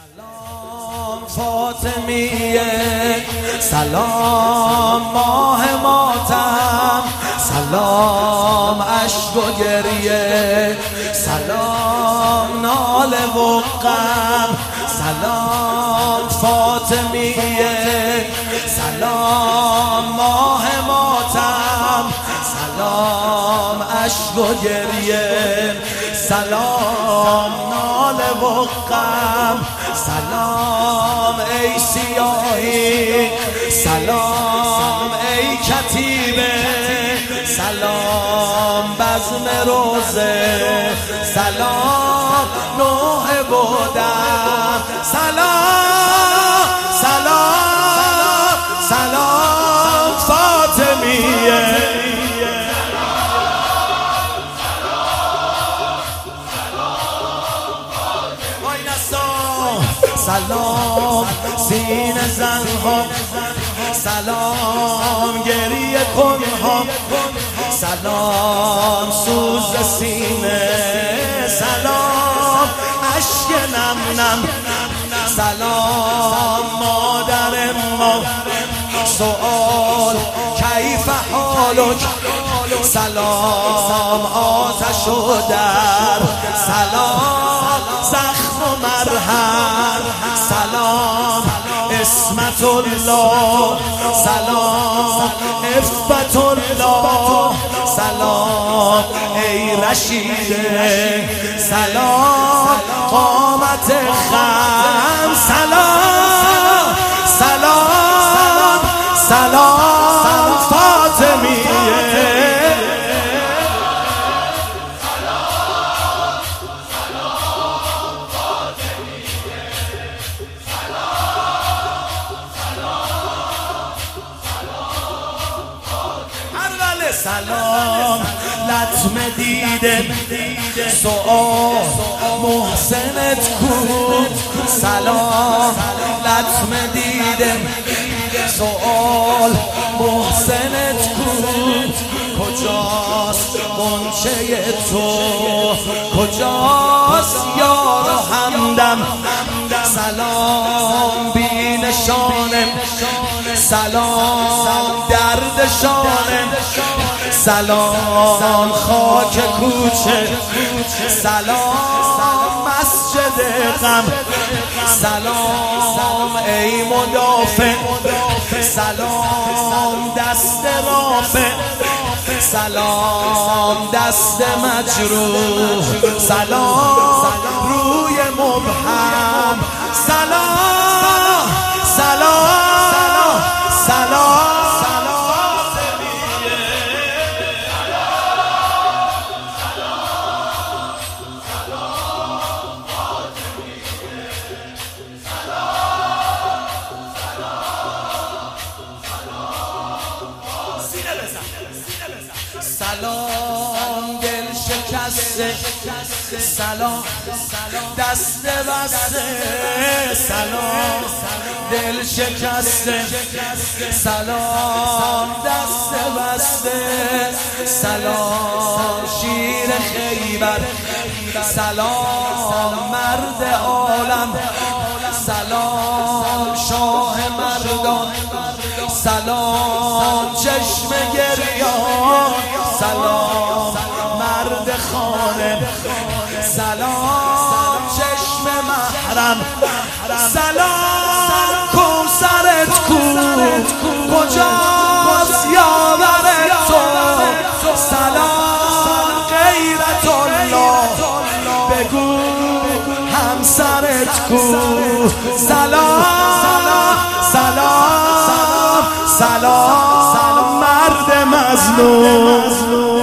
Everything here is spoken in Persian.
سلام فاطمیه، سلام ماه ماتم، سلام اشک و گریه، سلام ناله و غم. سلام فاطمیه، سلام ماه ماتم، سلام اشک و گریه، سلام ناله و غم. سلام ای سیاهی، سلام ای کتیبه، سلام بزم روزه، سلام نوح بودم، سلام سلام سلام فاطمیه. سلام سینه زن ها، سلام گریه کن ها، سلام سوز سینه، سلام اشک نم نم، سلام مادر ما، سؤال کیف حالک، سلام آتش و درد، سلام زخم و مرهم، سلام اسمت الله، سلام عفت الله، سلام ای رشیده، سلام قامت خم، سلام سلام سلام فاطمیه. سلام لطم دیده، سؤال محسنت کو، سلام لطم دیده، سؤال محسنت کو، کجاست غنچه تو، کجاست یار و همدم، سلام بی نشانه، سلام درد شانه، سلام خاک کوچه، سلام مسجد غم، سلام ای مدافع، سلام دست رافع، سلام دست مجروح، سلام روی مبهم، سلام سلام سلام سلام دل شکسته، سلام دست بسته، سلام دل شکسته، سلام دست بسته، سلام شیر خیبر، سلام مرد عالم، سلام شاه مردان، سلام چشم گریان، سلام مرد خانه، سلام چشم محرم، سلام کوثرت کو، کجاست یاور تو، سلام غیرت الله، بگو همسرت کو، سلام سلام سلام مرد مظلوم.